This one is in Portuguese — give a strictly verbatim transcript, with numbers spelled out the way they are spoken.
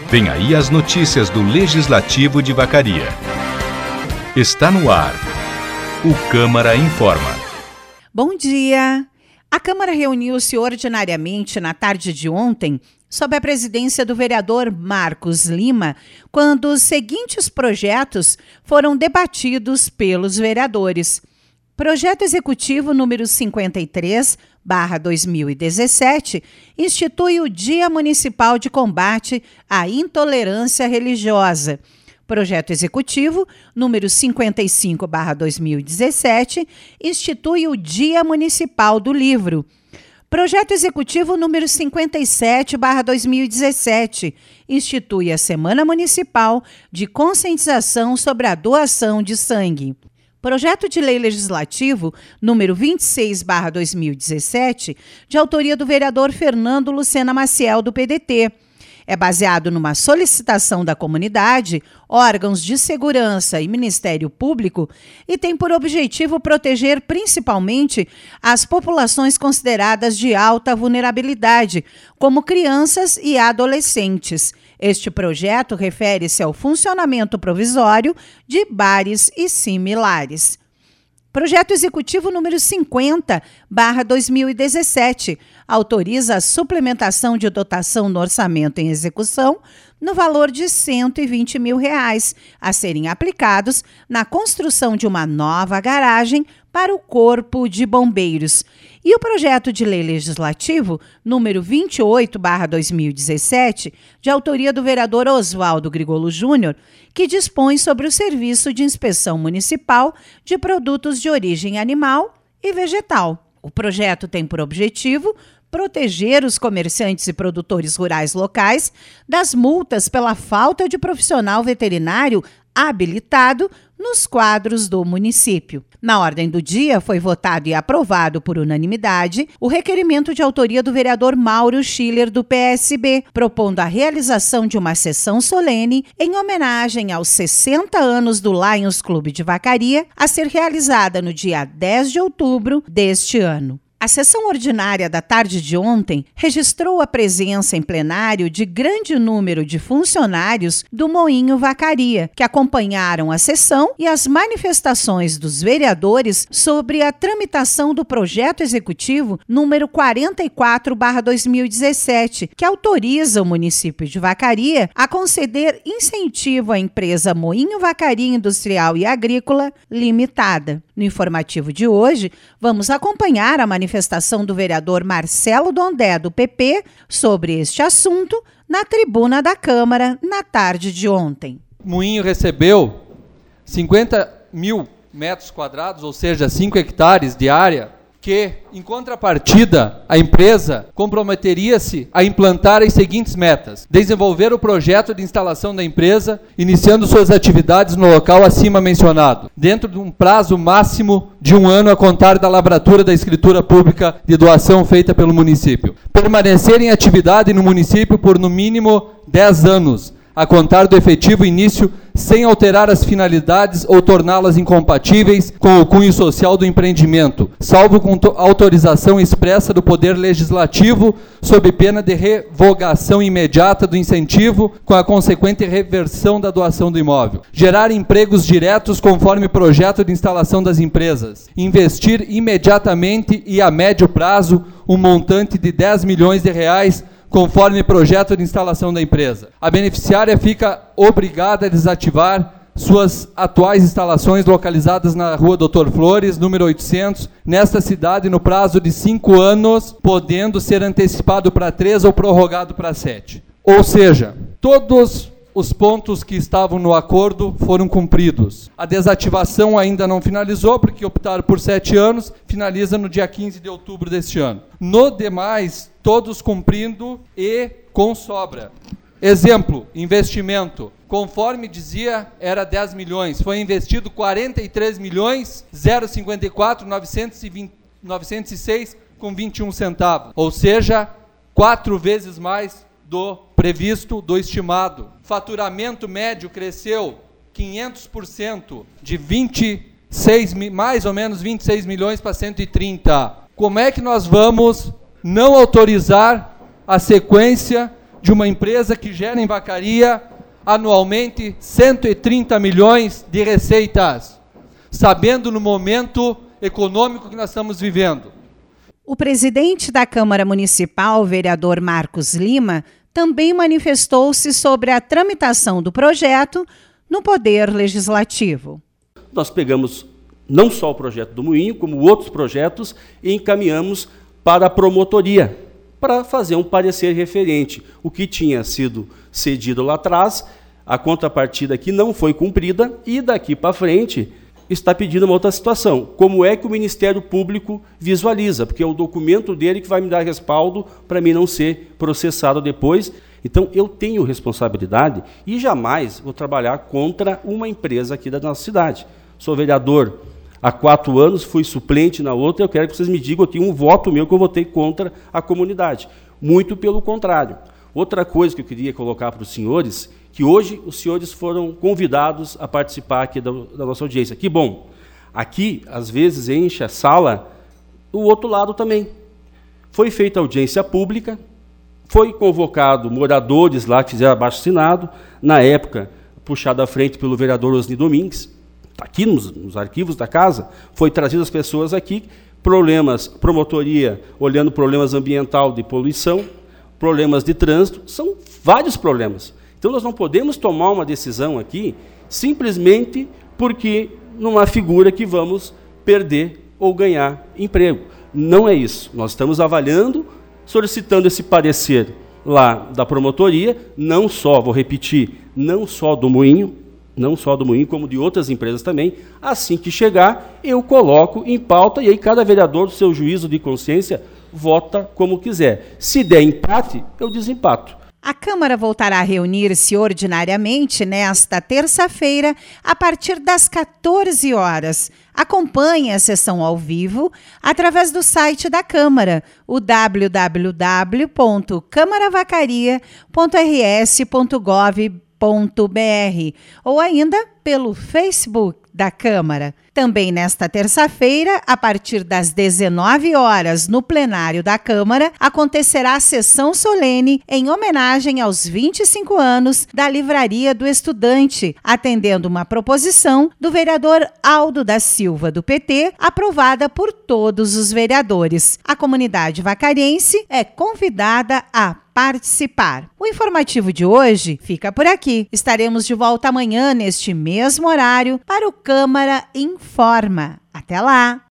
Vem aí as notícias do Legislativo de Vacaria. Está no ar. O Câmara Informa. Bom dia! A Câmara reuniu-se ordinariamente na tarde de ontem, sob a presidência do vereador Marcos Lima, quando os seguintes projetos foram debatidos pelos vereadores. Projeto Executivo número cinquenta e três, barra dois mil e dezessete, institui o Dia Municipal de Combate à Intolerância Religiosa. Projeto Executivo número cinquenta e cinco, barra dois mil e dezessete, institui o Dia Municipal do Livro. Projeto Executivo número cinquenta e sete, barra dois mil e dezessete, institui a Semana Municipal de Conscientização sobre a Doação de Sangue. Projeto de Lei Legislativo número vinte e seis, barra dois mil e dezessete, de autoria do vereador Fernando Lucena Maciel, do P D T. É baseado numa solicitação da comunidade, órgãos de segurança e Ministério Público e tem por objetivo proteger principalmente as populações consideradas de alta vulnerabilidade, como crianças e adolescentes. Este projeto refere-se ao funcionamento provisório de bares e similares. Projeto Executivo número cinquenta, barra dois mil e dezessete, autoriza a suplementação de dotação no orçamento em execução no valor de cento e vinte mil reais, a serem aplicados na construção de uma nova garagem para o Corpo de Bombeiros. E o projeto de lei legislativo número vinte e oito, barra dois mil e dezessete, de autoria do vereador Oswaldo Grigolo Júnior, que dispõe sobre o serviço de inspeção municipal de produtos de origem animal e vegetal. O projeto tem por objetivo proteger os comerciantes e produtores rurais locais das multas pela falta de profissional veterinário habilitado nos quadros do município. Na ordem do dia, foi votado e aprovado por unanimidade o requerimento de autoria do vereador Mauro Schiller, do P S B, propondo a realização de uma sessão solene em homenagem aos sessenta anos do Lions Clube de Vacaria, a ser realizada no dia dez de outubro deste ano. A sessão ordinária da tarde de ontem registrou a presença em plenário de grande número de funcionários do Moinho Vacaria, que acompanharam a sessão e as manifestações dos vereadores sobre a tramitação do projeto executivo número quarenta e quatro, barra dois mil e dezessete, que autoriza o município de Vacaria a conceder incentivo à empresa Moinho Vacaria Industrial e Agrícola Limitada. No informativo de hoje, vamos acompanhar a manifestação do vereador Marcelo Dondé, do P P, sobre este assunto na tribuna da Câmara na tarde de ontem. O Moinho recebeu cinquenta mil metros quadrados, ou seja, cinco hectares de área, que, em contrapartida, a empresa comprometeria-se a implantar as seguintes metas: desenvolver o projeto de instalação da empresa, iniciando suas atividades no local acima mencionado, dentro de um prazo máximo de um ano a contar da lavratura da escritura pública de doação feita pelo município. Permanecer em atividade no município por no mínimo dez anos, a contar do efetivo início, sem alterar as finalidades ou torná-las incompatíveis com o cunho social do empreendimento, salvo com autorização expressa do Poder Legislativo, sob pena de revogação imediata do incentivo, com a consequente reversão da doação do imóvel. Gerar empregos diretos conforme projeto de instalação das empresas. Investir imediatamente e a médio prazo um montante de dez milhões de reais, conforme projeto de instalação da empresa. A beneficiária fica obrigada a desativar suas atuais instalações localizadas na Rua Doutor Flores, número oitocentos, nesta cidade no prazo de cinco anos, podendo ser antecipado para três ou prorrogado para sete. Ou seja, todos os pontos que estavam no acordo foram cumpridos. A desativação ainda não finalizou, porque optaram por sete anos, finaliza no dia quinze de outubro deste ano. No demais, todos cumprindo e com sobra. Exemplo, investimento. Conforme dizia, era dez milhões. Foi investido quarenta e três milhões, zero vírgula cinquenta e quatro, novecentos e seis com vinte e um centavos. Ou seja, quatro vezes mais do previsto, do estimado. Faturamento médio cresceu quinhentos por cento, de vinte e seis, mais ou menos vinte e seis milhões para cento e trinta. Como é que nós vamos não autorizar a sequência de uma empresa que gera em Vacaria anualmente cento e trinta milhões de receitas, sabendo no momento econômico que nós estamos vivendo. O presidente da Câmara Municipal, vereador Marcos Lima, também manifestou-se sobre a tramitação do projeto no Poder Legislativo. Nós pegamos não só o projeto do Moinho, como outros projetos, e encaminhamos para a promotoria, para fazer um parecer referente. O que tinha sido cedido lá atrás, a contrapartida que não foi cumprida, e daqui para frente está pedindo uma outra situação. Como é que o Ministério Público visualiza? Porque é o documento dele que vai me dar respaldo para mim não ser processado depois. Então, eu tenho responsabilidade e jamais vou trabalhar contra uma empresa aqui da nossa cidade. Sou vereador há quatro anos, fui suplente na outra, eu quero que vocês me digam aqui um voto meu que eu votei contra a comunidade. Muito pelo contrário. Outra coisa que eu queria colocar para os senhores, que hoje os senhores foram convidados a participar aqui da, da nossa audiência. Que bom! Aqui, às vezes, enche a sala o outro lado também. Foi feita audiência pública, foi convocado moradores lá que fizeram abaixo-assinado, na época, puxado à frente pelo vereador Osni Domingues, está aqui nos, nos arquivos da casa, foi trazido as pessoas aqui, problemas, promotoria, olhando problemas ambiental de poluição, problemas de trânsito, são vários problemas. Então, nós não podemos tomar uma decisão aqui simplesmente porque numa figura que vamos perder ou ganhar emprego. Não é isso. Nós estamos avaliando, solicitando esse parecer lá da promotoria, não só, vou repetir, não só do Moinho, não só do Moinho, como de outras empresas também. Assim que chegar, eu coloco em pauta e aí cada vereador, do seu juízo de consciência, vota como quiser. Se der empate, eu desempato. A Câmara voltará a reunir-se ordinariamente nesta terça-feira, a partir das quatorze horas. Acompanhe a sessão ao vivo através do site da Câmara, o w w w ponto câmara vacaria ponto r s ponto gov ponto b r ou ainda pelo Facebook da Câmara. Também nesta terça-feira, a partir das dezenove horas, no plenário da Câmara, acontecerá a sessão solene em homenagem aos vinte e cinco anos da Livraria do Estudante, atendendo uma proposição do vereador Aldo da Silva, do P T, aprovada por todos os vereadores. A comunidade vacariense é convidada a participar. O informativo de hoje fica por aqui. Estaremos de volta amanhã neste mesmo horário para o Câmara Informa. Até lá!